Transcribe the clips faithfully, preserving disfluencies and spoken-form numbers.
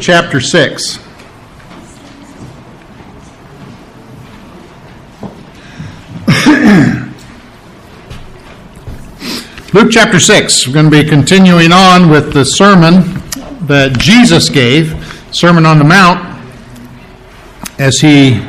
chapter six. Luke chapter six. We're going to be continuing on with the sermon that Jesus gave, Sermon on the Mount, as he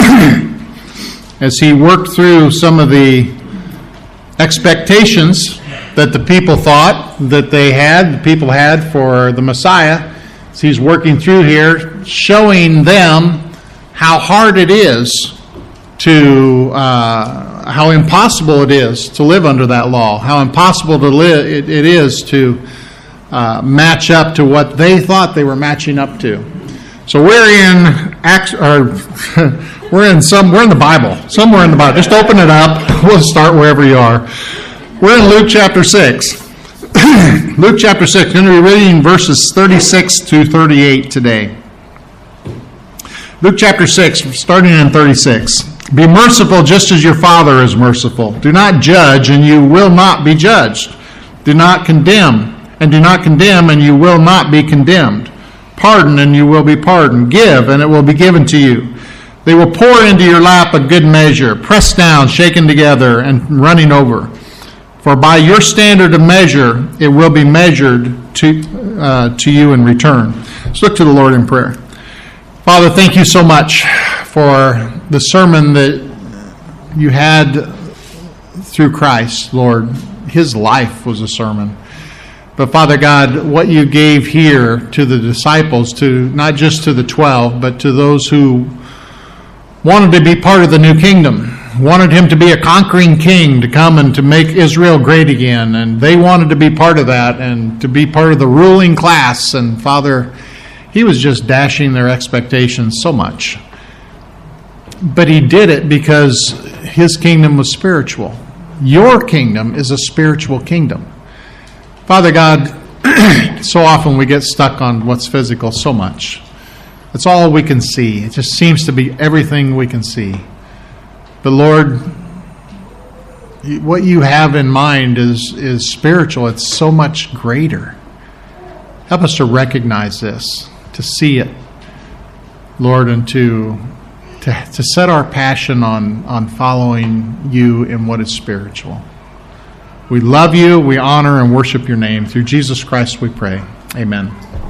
as he worked through some of the expectations that the people thought that they had, the people had for the Messiah. So he's working through here, showing them how hard it is to, uh, how impossible it is to live under that law, how impossible to live it, it is to uh, match up to what they thought they were matching up to. So we're in Acts, or we're in some, we're in the Bible, somewhere in the Bible. Just open it up. We'll start wherever you are. We're in Luke chapter six. Luke chapter six. We're going to be reading verses thirty-six to thirty-eight today. Luke chapter six, starting in thirty-six. Be merciful just as your Father is merciful. Do not judge, and you will not be judged. Do not condemn, and do not condemn, and you will not be condemned. Pardon, and you will be pardoned. Give, and it will be given to you. They will pour into your lap a good measure, pressed down, shaken together, and running over. For by your standard of measure, it will be measured to uh, to you in return. Let's look to the Lord in prayer. Father, thank you so much for the sermon that you had through Christ, Lord. His life was a sermon. But Father God, what you gave here to the disciples, to not just to the twelve, but to those who wanted to be part of the new kingdom, wanted him to be a conquering king, to come and to make Israel great again. And they wanted to be part of that and to be part of the ruling class. And Father, he was just dashing their expectations so much. But he did it because his kingdom was spiritual. Your kingdom is a spiritual kingdom. Father God, so often we get stuck on what's physical so much. It's all we can see. It just seems to be everything we can see. But Lord, what you have in mind is, is spiritual. It's so much greater. Help us to recognize this, to see it, Lord, and to, to, to set our passion on, on following you in what is spiritual. We love you, we honor and worship your name. Through Jesus Christ we pray. Amen.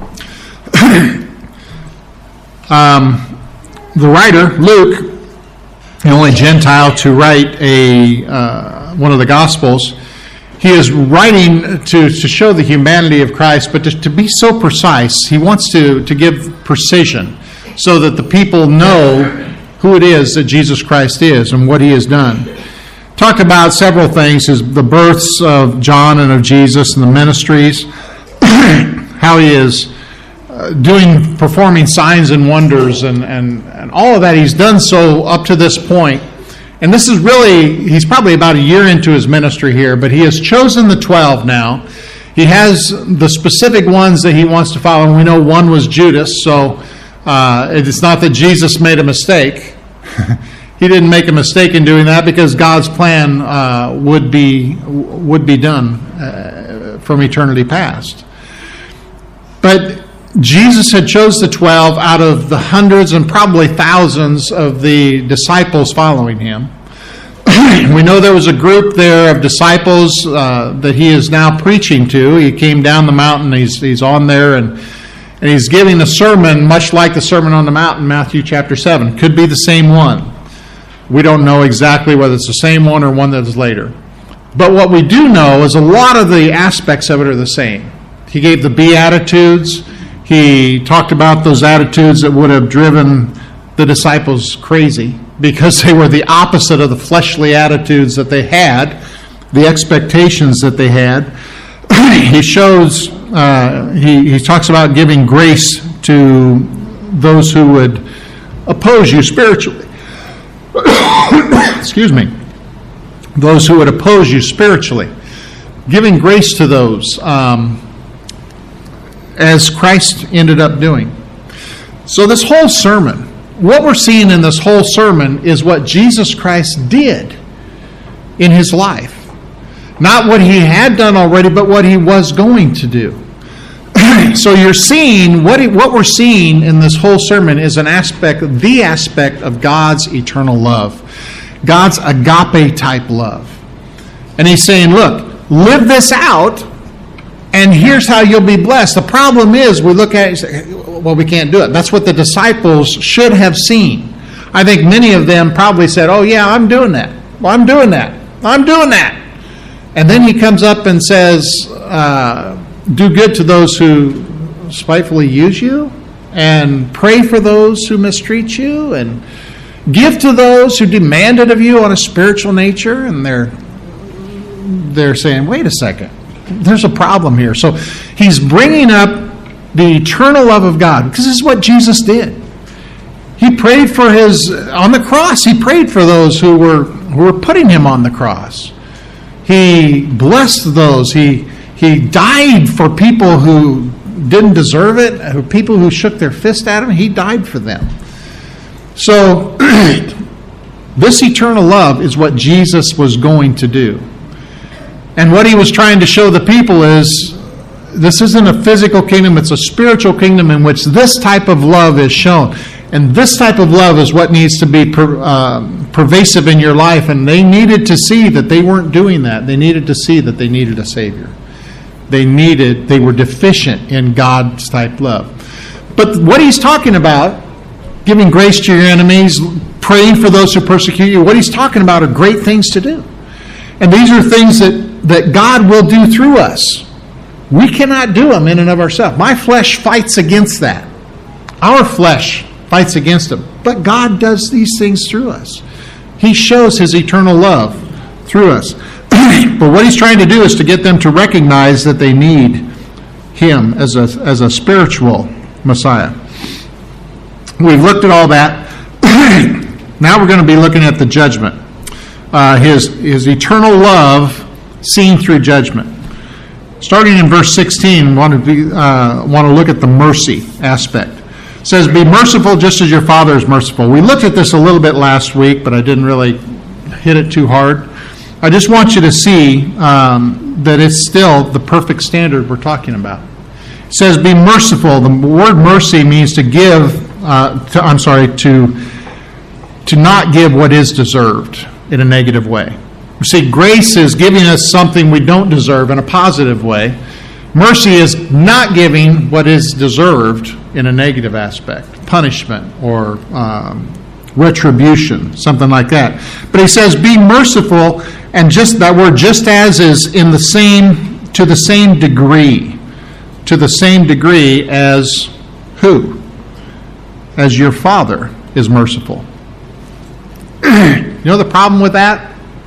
um, the writer, Luke, the only Gentile to write a uh, one of the Gospels, he is writing to, to show the humanity of Christ, but to, to be so precise, he wants to, to give precision so that the people know who it is that Jesus Christ is and what he has done. Talked about several things, his, the births of John and of Jesus and the ministries, how he is uh, doing, performing signs and wonders and, and, and all of that. He's done so up to this point. And this is really, he's probably about a year into his ministry here, but he has chosen the twelve now. He has the specific ones that he wants to follow, and we know one was Judas, so uh, it's not that Jesus made a mistake. He didn't make a mistake in doing that because God's plan uh, would be would be done uh, from eternity past. But Jesus had chose the twelve out of the hundreds and probably thousands of the disciples following him. We know there was a group there of disciples uh, that he is now preaching to. He came down the mountain. He's he's on there and and he's giving a sermon much like the Sermon on the Mount in Matthew chapter seven. Could be the same one. We don't know exactly whether it's the same one or one that is later. But what we do know is a lot of the aspects of it are the same. He gave the Beatitudes. He talked about those attitudes that would have driven the disciples crazy because they were the opposite of the fleshly attitudes that they had, the expectations that they had. He shows, uh, he, he talks about giving grace to those who would oppose you spiritually. Excuse me. Those who would oppose you spiritually. Giving grace to those, um, as Christ ended up doing. So this whole sermon, what we're seeing in this whole sermon is what Jesus Christ did in his life. Not what he had done already, but what he was going to do. So you're seeing, what what we're seeing in this whole sermon is an aspect, the aspect of God's eternal love. God's agape type love. And he's saying, look, live this out, and here's how you'll be blessed. The problem is, we look at it and say, well, we can't do it. That's what the disciples should have seen. I think many of them probably said, oh yeah, I'm doing that. Well, I'm doing that. I'm doing that. And then he comes up and says, uh, do good to those who spitefully use you, and pray for those who mistreat you, and give to those who demand it of you on a spiritual nature. And they're they're saying, wait a second, there's a problem here. So he's bringing up the eternal love of God, because this is what Jesus did. He prayed for his, on the cross, he prayed for those who were who were putting him on the cross. He blessed those. He He died for people who didn't deserve it, people who shook their fist at him. He died for them. So this eternal love is what Jesus was going to do. And what he was trying to show the people is, this isn't a physical kingdom, it's a spiritual kingdom in which this type of love is shown. And this type of love is what needs to be per, uh, pervasive in your life. And they needed to see that they weren't doing that. They needed to see that they needed a Savior. They needed, they were deficient in God's type love. But what he's talking about, giving grace to your enemies, praying for those who persecute you, what he's talking about are great things to do. And these are things that, that God will do through us. We cannot do them in and of ourselves. My flesh fights against that. Our flesh fights against them. But God does these things through us. He shows his eternal love through us. But what he's trying to do is to get them to recognize that they need him as a, as a spiritual Messiah. We've looked at all that. Now we're going to be looking at the judgment. Uh, his, his eternal love seen through judgment. Starting in verse sixteen, I want to, be, uh, want to look at the mercy aspect. It says, be merciful just as your Father is merciful. We looked at this a little bit last week, but I didn't really hit it too hard. I just want you to see um, that it's still the perfect standard we're talking about. It says, be merciful. The word mercy means to give, uh, to, I'm sorry, to, to not give what is deserved in a negative way. You see, grace is giving us something we don't deserve in a positive way. Mercy is not giving what is deserved in a negative aspect, punishment or um, retribution, something like that. But he says, be merciful, and just that word just as is in the same, to the same degree, to the same degree as who? As your Father is merciful. You know the problem with that?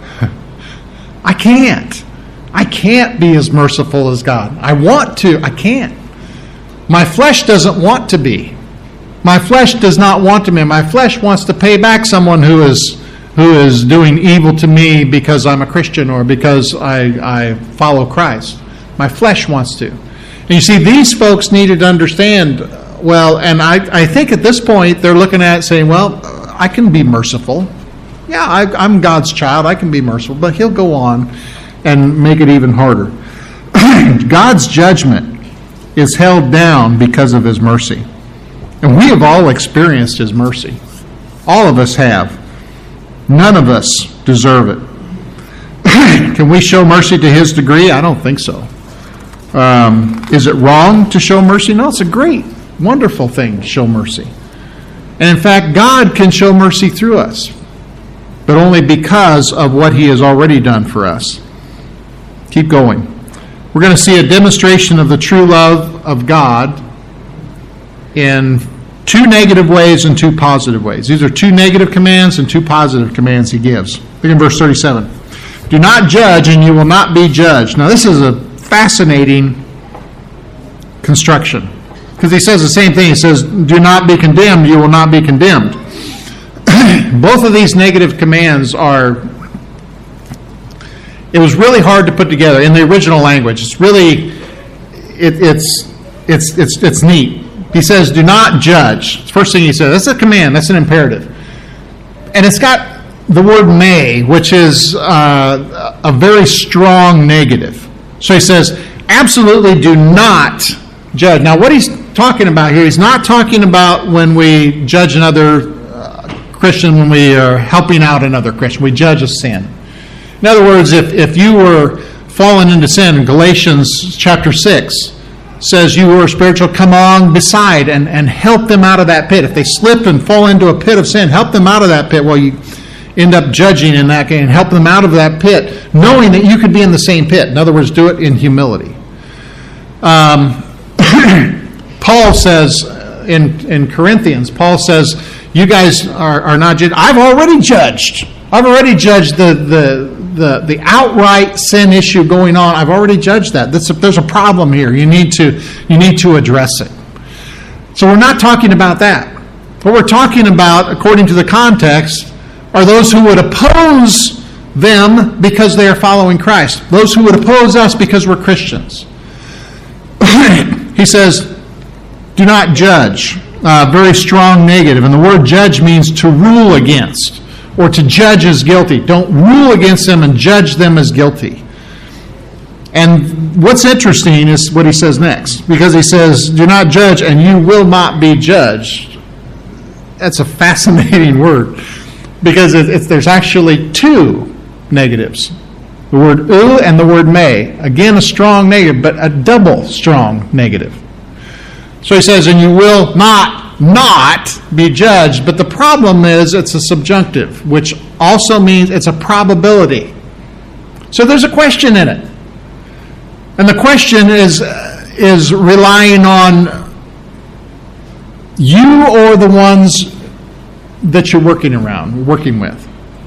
I can't. I can't be as merciful as God. I want to. I can't. My flesh doesn't want to be. My flesh does not want to be. My flesh wants to pay back someone who is who is doing evil to me because I'm a Christian or because I, I follow Christ. My flesh wants to. And you see, these folks needed to understand, well, and I, I think at this point they're looking at it saying, well, I can be merciful. Yeah, I, I'm God's child. I can be merciful. But he'll go on and make it even harder. God's judgment is held down because of his mercy. And we have all experienced his mercy. All of us have. None of us deserve it. Can we show mercy to his degree? I don't think so. Um, is it wrong to show mercy? No, it's a great, wonderful thing to show mercy. And in fact, God can show mercy through us, but only because of what he has already done for us. Keep going. We're going to see a demonstration of the true love of God in two negative ways and two positive ways. These are two negative commands and two positive commands he gives. Look in verse thirty-seven. Do not judge, and you will not be judged. Now, this is a fascinating construction, because he says the same thing. He says, do not be condemned, you will not be condemned. Both of these negative commands are, it was really hard to put together in the original language. It's really, it, it's, it's, it's, it's neat. He says, do not judge. It's the first thing he says. That's a command. That's an imperative. And it's got the word may, which is uh, a very strong negative. So he says, absolutely do not judge. Now, what he's talking about here, he's not talking about when we judge another uh, Christian, when we are helping out another Christian. We judge a sin. In other words, if, if you were fallen into sin, Galatians chapter six says you who are spiritual, come on beside and, and help them out of that pit. If they slip and fall into a pit of sin, help them out of that pit. Well, you end up judging in that and help them out of that pit, knowing that you could be in the same pit. In other words, do it in humility. Um, Paul says in, in Corinthians, Paul says, you guys are, are not judged. I've already judged. I've already judged the, the, the, the outright sin issue going on. I've already judged that. That's a, there's a problem here. You need to, you need to address it. So we're not talking about that. What we're talking about, according to the context, are those who would oppose them because they are following Christ. Those who would oppose us because we're Christians. He says, do not judge. Uh, very strong negative. And the word judge means to rule against or to judge as guilty. Don't rule against them and judge them as guilty. And what's interesting is what he says next. Because he says, do not judge and you will not be judged. That's a fascinating word. Because it, it's, there's actually two negatives. The word "u" and the word "may." Again, a strong negative, but a double strong negative. So he says, and you will not, not be judged. But the problem is it's a subjunctive, which also means it's a probability. So there's a question in it. And the question is, is relying on you or the ones that you're working around, working with.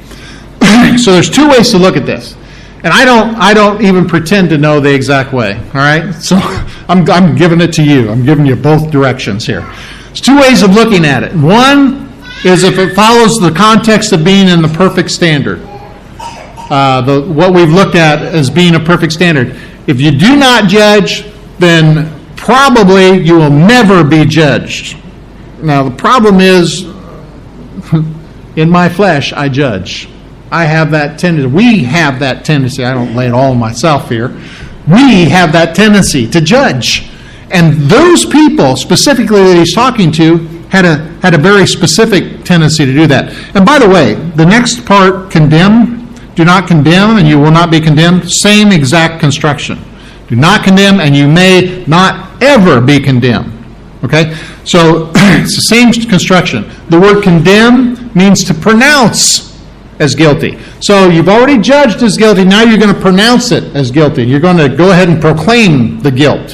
So there's two ways to look at this. And I don't I don't even pretend to know the exact way. All right? So I'm I'm giving it to you. I'm giving you both directions here. There's two ways of looking at it. One is if it follows the context of being in the perfect standard. Uh, the what we've looked at as being a perfect standard. If you do not judge, then probably you will never be judged. Now the problem is, in my flesh, I judge. I have that tendency. We have that tendency. I don't lay it all on myself here. We have that tendency to judge. And those people, specifically that he's talking to, had a had a very specific tendency to do that. And by the way, the next part, condemn, do not condemn, and you will not be condemned, same exact construction. Do not condemn, and you may not ever be condemned. Okay? So it's the same construction. The word condemn means to pronounce as guilty. So you've already judged as guilty, now you're going to pronounce it as guilty. You're going to go ahead and proclaim the guilt.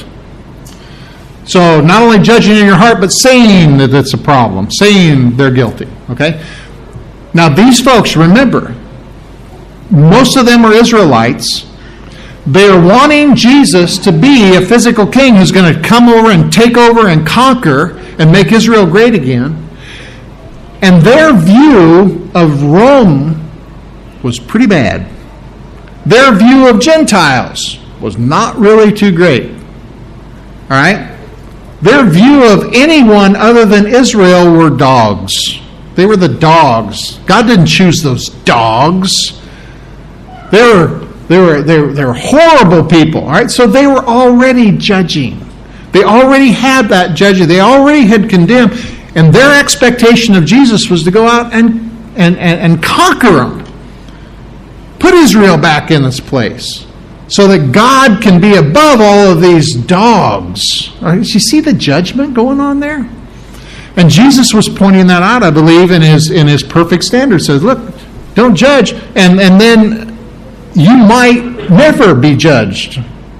So not only judging in your heart, but saying that it's a problem, saying they're guilty. Okay? Now these folks, remember, most of them are Israelites. They are wanting Jesus to be a physical king who's going to come over and take over and conquer and make Israel great again. And their view of Rome was pretty bad. Their view of Gentiles was not really too great. All right? Their view of anyone other than Israel were dogs. They were the dogs. God didn't choose those dogs. They were They were, they were, they were horrible people, all right? So they were already judging. They already had that judging. They already had condemned. And their expectation of Jesus was to go out and, and, and, and conquer them. Put Israel back in its place. So that God can be above all of these dogs. All right? You see the judgment going on there? And Jesus was pointing that out, I believe, in his in his perfect standard. Says, look, don't judge. And, and then you might never be judged.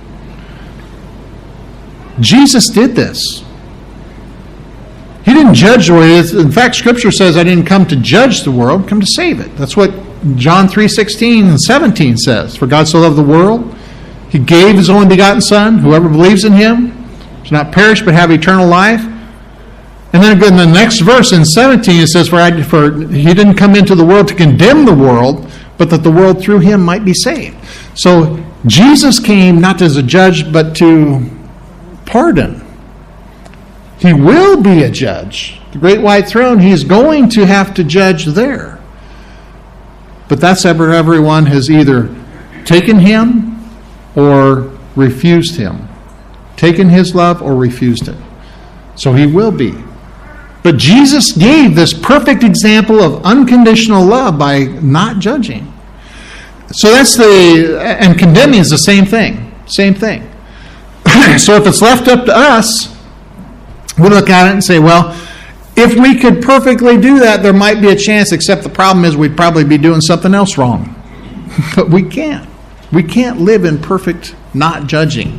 Jesus did this. He didn't judge the world. In fact, Scripture says, I didn't come to judge the world, come to save it. That's what John three sixteen and seventeen says. For God so loved the world, He gave His only begotten Son. Whoever believes in Him shall not perish but have eternal life. And then in the next verse in seventeen, it says, for, I, for He didn't come into the world to condemn the world, but that the world through Him might be saved. So Jesus came not as a judge, but to pardon. He will be a judge. The great white throne, He is going to have to judge there. But that's ever everyone has either taken Him or refused Him. taken his love or refused it. So he will be. But Jesus gave this perfect example of unconditional love by not judging. So that's the, and condemning is the same thing. Same thing. So if it's left up to us, we look at it and say, well, if we could perfectly do that, there might be a chance, except the problem is we'd probably be doing something else wrong. But we can't. We can't live in perfect not judging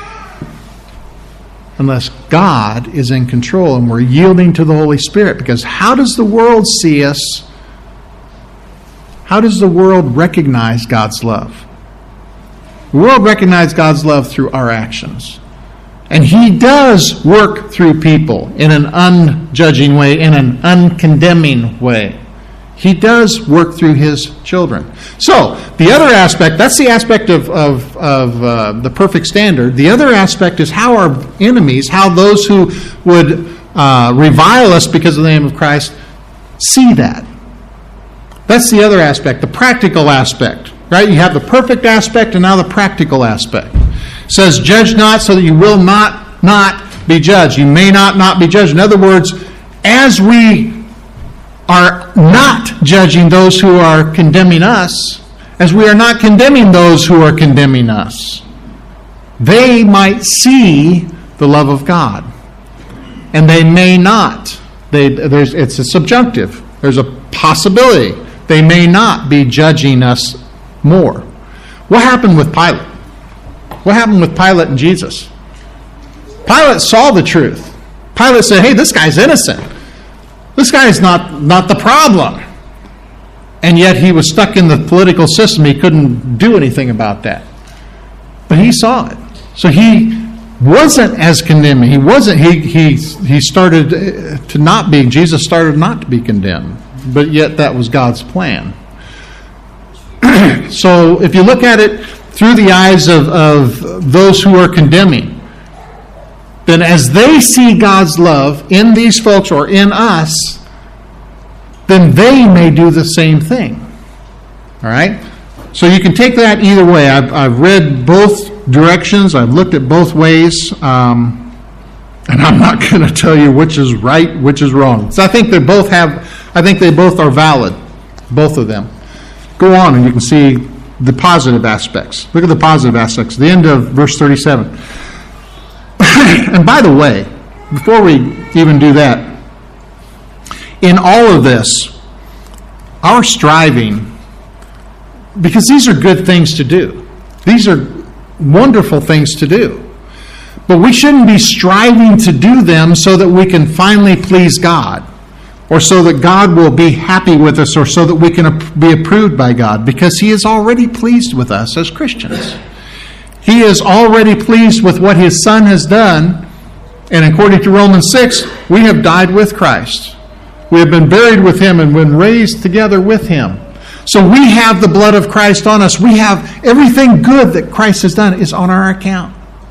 unless God is in control and we're yielding to the Holy Spirit. Because how does the world see us? How does the world recognize God's love? The world recognizes God's love through our actions. And he does work through people in an unjudging way, in an uncondemning way. He does work through his children. So, the other aspect, that's the aspect of, of, of uh, the perfect standard. The other aspect is how our enemies, how those who would uh, revile us because of the name of Christ, see that. That's the other aspect, the practical aspect. Right? You have the perfect aspect and now the practical aspect. It says, judge not so that you will not not be judged. You may not not be judged. In other words, as we are not judging those who are condemning us, as we are not condemning those who are condemning us, they might see the love of God. And they may not. They, there's, it's a subjunctive. There's a possibility. They may not be judging us more. What happened with Pilate? What happened with Pilate and Jesus? Pilate saw the truth. Pilate said, hey, this guy's innocent. This guy's not, not the problem. And yet he was stuck in the political system. He couldn't do anything about that. But he saw it. So he wasn't as condemning. He wasn't, he, he, he started to not be, Jesus started not to be condemned. But yet that was God's plan. So if you look at it through the eyes of, of those who are condemning, then as they see God's love in these folks or in us, then they may do the same thing. All right? So you can take that either way. I've, I've read both directions. I've looked at both ways. Um, and I'm not going to tell you which is right, which is wrong. So I think they both have, I think they both are valid, both of them. Go on and you can see the positive aspects. Look at the positive aspects. The end of verse thirty-seven. And by the way, before we even do that, in all of this, our striving, because these are good things to do. These are wonderful things to do. But we shouldn't be striving to do them so that we can finally please God, or so that God will be happy with us, or so that we can be approved by God, because he is already pleased with us as Christians. He is already pleased with what his Son has done, and according to Romans six, we have died with Christ. We have been buried with him and been raised together with him. So we have the blood of Christ on us. We have everything good that Christ has done is on our account.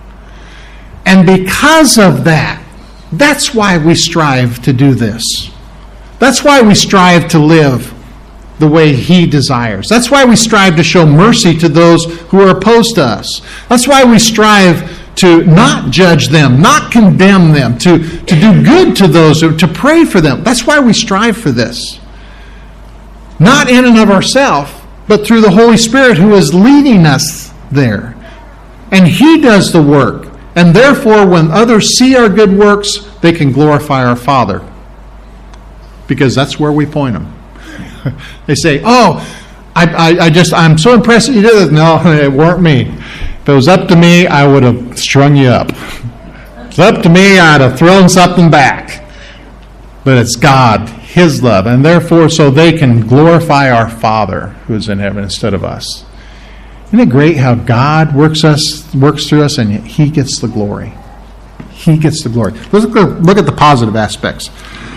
And because of that, that's why we strive to do this. That's why we strive to live the way he desires. That's why we strive to show mercy to those who are opposed to us. That's why we strive to not judge them, not condemn them, to, to do good to those, to pray for them. That's why we strive for this. Not in and of ourselves, but through the Holy Spirit who is leading us there. And he does the work. And therefore, when others see our good works, they can glorify our Father. Because that's where we point them. They say, oh, I, I, I just, I'm so impressed that you did this. No, it weren't me. If it was up to me, I would have strung you up. If it's up to me, I'd have thrown something back. But it's God, his love. And therefore, so they can glorify our Father who is in heaven instead of us. Isn't it great how God works us, works through us, and he gets the glory? He gets the glory. Let's look, look at the positive aspects.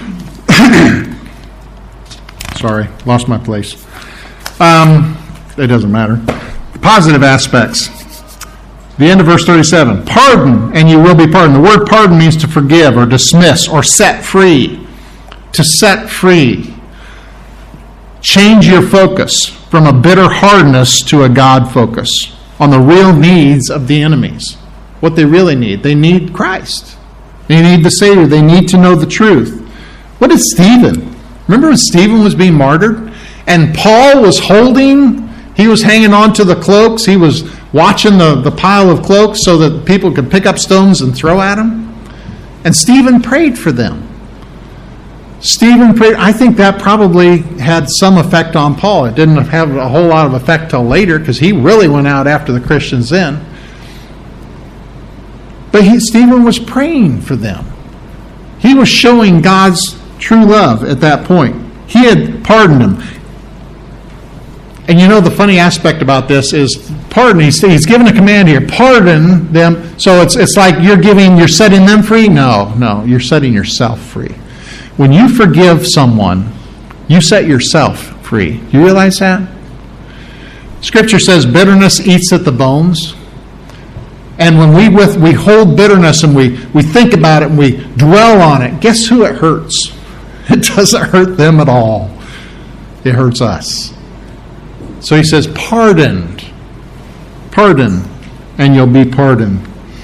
Sorry, lost my place. Um, it doesn't matter. The positive aspects. The end of verse thirty-seven. Pardon, and you will be pardoned. The word pardon means to forgive or dismiss or set free. To set free. Change your focus from a bitter hardness to a God focus on the real needs of the enemies. what they really need. They need Christ. They need the Savior. They need to know the truth. What did Stephen? Remember when Stephen was being martyred? And Paul was holding, he was hanging on to the cloaks. He was watching the, the pile of cloaks so that people could pick up stones and throw at him. And Stephen prayed for them. Stephen prayed. I think that probably had some effect on Paul. It didn't have a whole lot of effect till later because he really went out after the Christians then. But he, Stephen was praying for them. He was showing God's true love at that point. He had pardoned them. And you know the funny aspect about this is pardon. He's, he's given a command here. Pardon them. So it's it's like you're giving, you're setting them free? No, no. You're setting yourself free. When you forgive someone, you set yourself free. Do you realize that? Scripture says bitterness eats at the bones. And when we with we hold bitterness and we, we think about it and we dwell on it, guess who it hurts? It doesn't hurt them at all. It hurts us. So he says, pardoned. Pardon, and you'll be pardoned.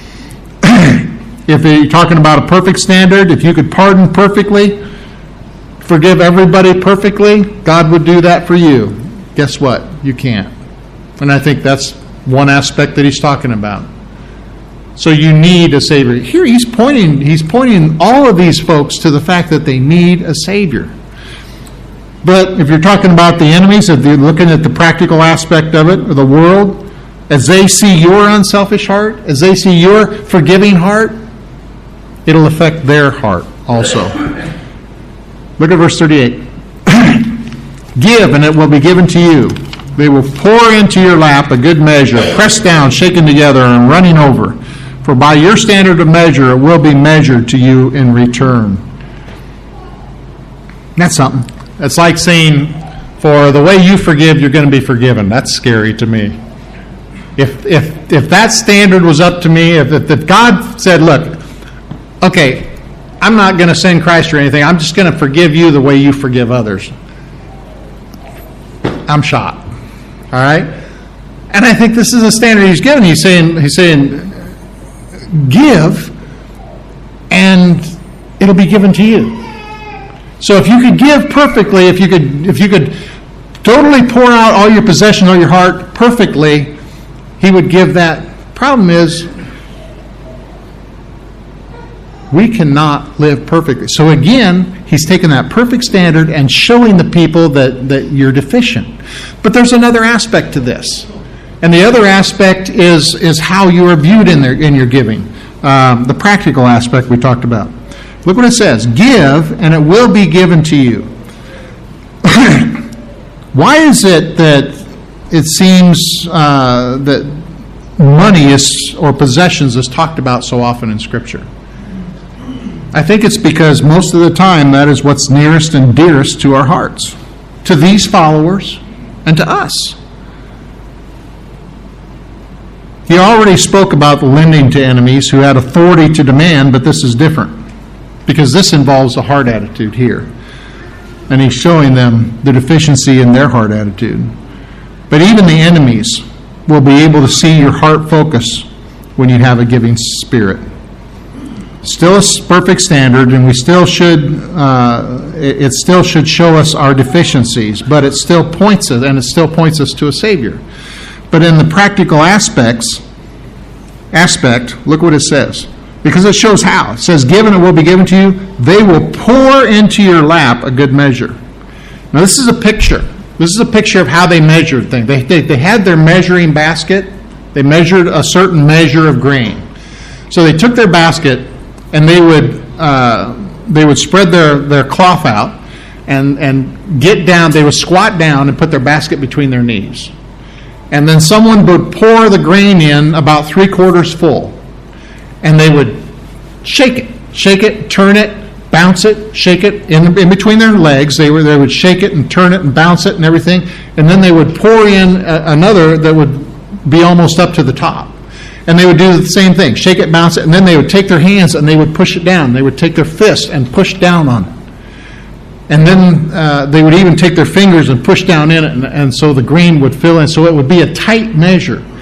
If you're talking about a perfect standard, if you could pardon perfectly, forgive everybody perfectly, God would do that for you. Guess what? You can't. And I think that's one aspect that he's talking about. So you need a Savior. Here he's pointing, he's pointing all of these folks to the fact that they need a Savior. But if you're talking about the enemies, if you're looking at the practical aspect of it, or the world, as they see your unselfish heart, as they see your forgiving heart, it'll affect their heart also. Look at verse thirty-eight. Give, and it will be given to you. They will pour into your lap a good measure, pressed down, shaken together, and running over. For by your standard of measure, it will be measured to you in return. That's something. It's like saying, for the way you forgive, you're going to be forgiven. That's scary to me. If if if that standard was up to me, if, if, if God said, look, okay, I'm not going to send Christ or anything. I'm just going to forgive you the way you forgive others. I'm shot. All right? And I think this is a standard he's given. He's saying, he's saying, give, and it'll be given to you. So if you could give perfectly, if you could if you could totally pour out all your possessions, all your heart perfectly, he would give that. Problem is, we cannot live perfectly. So again, he's taking that perfect standard and showing the people that, that you're deficient. But there's another aspect to this. And the other aspect is, is how you are viewed in, their, in your giving. Um, the practical aspect we talked about. Look what it says. Give, and it will be given to you. Why is it that it seems uh, that money is or possessions is talked about so often in Scripture? I think it's because most of the time that is what's nearest and dearest to our hearts, to these followers and to us. He already spoke about lending to enemies who had authority to demand, but this is different because this involves a heart attitude here. And he's showing them the deficiency in their heart attitude. But even the enemies will be able to see your heart focus when you have a giving spirit. Still a perfect standard, and we still should, uh, it still should show us our deficiencies, but it still points us, and it still points us to a Savior. But in the practical aspects, aspect, look what it says. Because it shows how. It says, given it will be given to you, they will pour into your lap a good measure. Now this is a picture. This is a picture of how they measured things. They, they, they had their measuring basket. They measured a certain measure of grain. So they took their basket and they would uh, they would spread their, their cloth out and, and get down. They would squat down and put their basket between their knees. And then someone would pour the grain in about three quarters full. And they would shake it, shake it, turn it, bounce it, shake it in, in between their legs. They were they would shake it and turn it and bounce it and everything. And then they would pour in a, another that would be almost up to the top. And they would do the same thing, shake it, bounce it, and then they would take their hands and they would push it down. They would take their fist and push down on it. And then uh, they would even take their fingers and push down in it, and, and so the grain would fill in. So it would be a tight measure.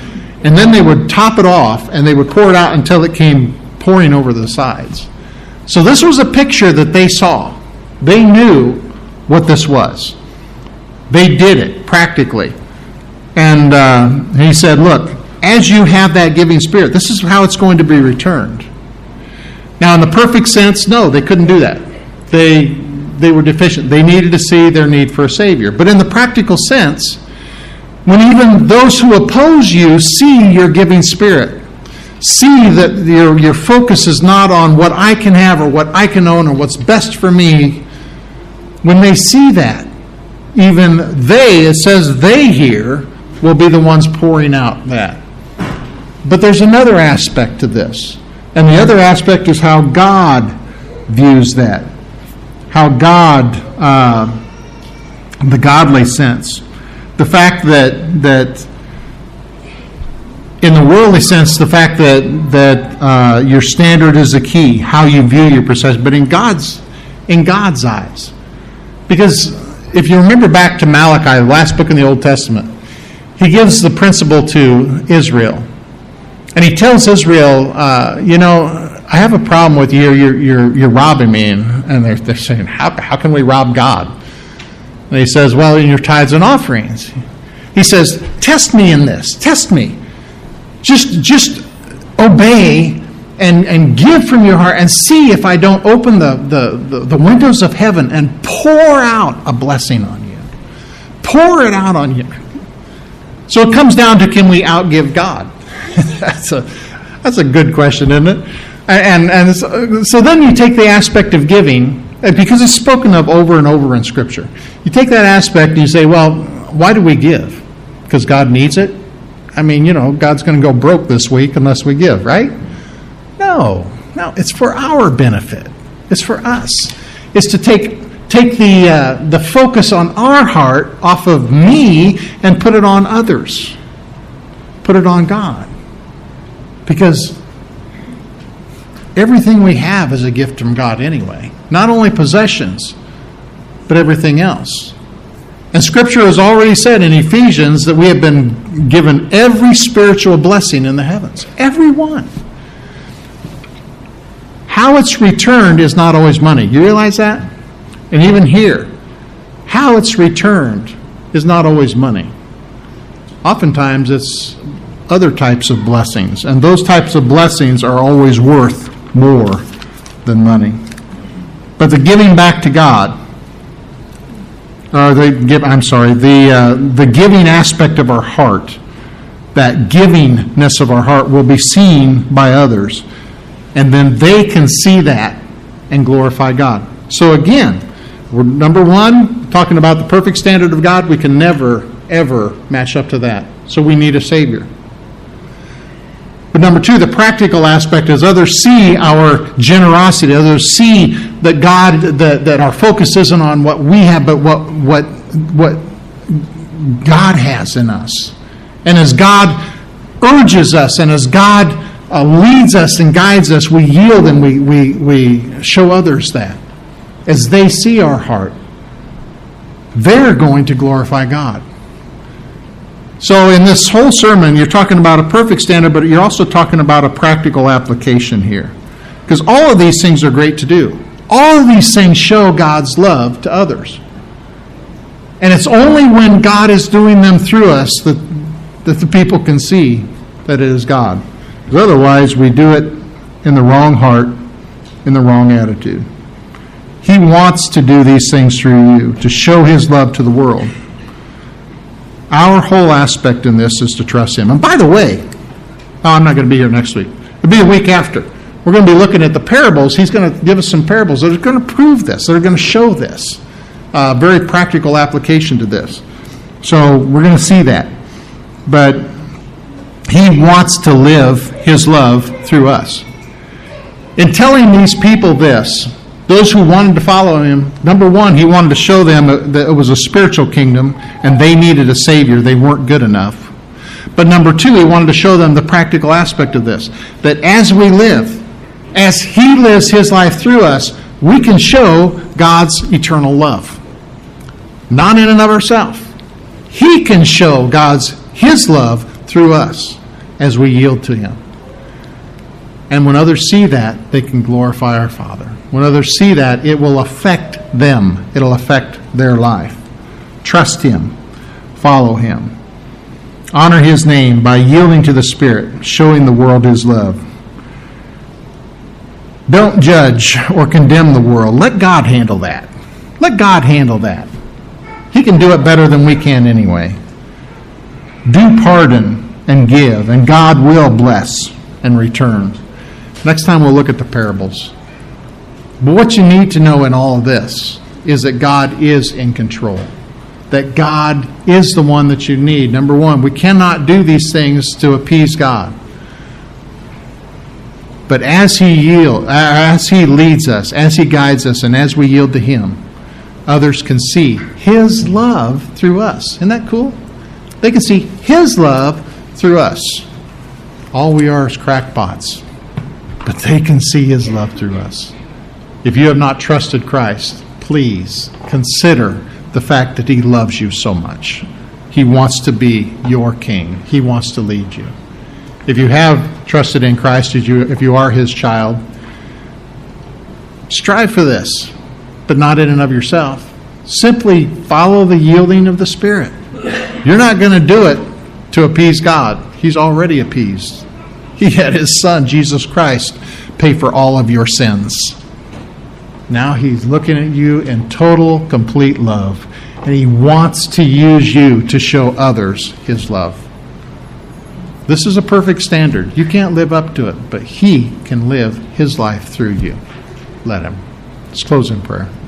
And then they would top it off, and they would pour it out until it came pouring over the sides. So this was a picture that they saw. They knew what this was. They did it practically. And uh, he said, look, as you have that giving spirit, this is how it's going to be returned. Now, in the perfect sense, no, they couldn't do that. They, they were deficient. They needed to see their need for a Savior. But in the practical sense, when even those who oppose you see your giving spirit, see that your, your focus is not on what I can have or what I can own or what's best for me, when they see that, even they, it says they here, will be the ones pouring out that. But there's another aspect to this. And the other aspect is how God views that. How God, uh, the godly sense. The fact that that in the worldly sense, the fact that that uh, your standard is the key, how you view your possession, but in God's in God's eyes, because if you remember back to Malachi, the last book in the Old Testament, he gives the principle to Israel, and he tells Israel, uh, you know, I have a problem with you. You're you're you're robbing me, and, and they're they're saying, how how can we rob God? And he says, well, in your tithes and offerings. He says, test me in this. Test me. Just just obey and, and give from your heart and see if I don't open the, the, the, the windows of heaven and pour out a blessing on you. Pour it out on you. So it comes down to, can we outgive God? that's a that's a good question, isn't it? And, and so, so then you take the aspect of giving, because it's spoken of over and over in Scripture. You take that aspect and you say, well, why do we give? Because God needs it? I mean, you know, God's going to go broke this week unless we give, right? No. No, it's for our benefit. It's for us. It's to take take the uh, the focus on our heart off of me and put it on others. Put it on God. Because everything we have is a gift from God anyway. Not only possessions, but everything else. And Scripture has already said in Ephesians that we have been given every spiritual blessing in the heavens. Every one. How it's returned is not always money. You realize that? And even here, how it's returned is not always money. Oftentimes it's other types of blessings. And those types of blessings are always worth more than money. But the giving back to God, or the give, I'm sorry, the uh, the giving aspect of our heart, that givingness of our heart will be seen by others, and then they can see that and glorify God. So again, we're, number one, talking about the perfect standard of God, we can never, ever match up to that. So we need a Savior. But number two, the practical aspect is others see our generosity. Others see that God, that, that our focus isn't on what we have, but what what what God has in us. And as God urges us, and as God uh, leads us and guides us, we yield and we we we show others that. As they see our heart, they're going to glorify God. So in this whole sermon, you're talking about a perfect standard, but you're also talking about a practical application here. Because all of these things are great to do. All of these things show God's love to others. And it's only when God is doing them through us that, that the people can see that it is God. Because otherwise, we do it in the wrong heart, in the wrong attitude. He wants to do these things through you, to show His love to the world. Our whole aspect in this is to trust Him. And by the way, oh, I'm not going to be here next week. It'll be a week after. We're going to be looking at the parables. He's going to give us some parables that are going to prove this. That are going to show this. Uh, very practical application to this. So we're going to see that. But He wants to live His love through us. In telling these people this, those who wanted to follow Him, number one, He wanted to show them that it was a spiritual kingdom and they needed a Savior. They weren't good enough. But number two, He wanted to show them the practical aspect of this. That as we live, as He lives His life through us, we can show God's eternal love. Not in and of ourselves. He can show God's His love through us. as we yield to Him. And when others see that, they can glorify our Father. When others see that, it will affect them. It'll affect their life. Trust Him. Follow Him. Honor His name by yielding to the Spirit, showing the world His love. Don't judge or condemn the world. Let God handle that. Let God handle that. He can do it better than we can anyway. Do pardon and give, and God will bless and return. Next time we'll look at the parables. But what you need to know in all of this is that God is in control. That God is the one that you need. Number one, we cannot do these things to appease God. But as He yield, as He leads us, as He guides us, and as we yield to Him, others can see His love through us. Isn't that cool? They can see His love through us. All we are is crackpots. But they can see His love through us. If you have not trusted Christ, please consider the fact that He loves you so much. He wants to be your King. He wants to lead you. If you have trusted in Christ, if you, if you are His child, strive for this, but not in and of yourself. Simply follow the yielding of the Spirit. You're not going to do it to appease God. He's already appeased. He had His Son, Jesus Christ, pay for all of your sins. Now He's looking at you in total, complete love, and He wants to use you to show others His love. This is a perfect standard. You can't live up to it, but He can live His life through you. Let Him. Let's close in prayer.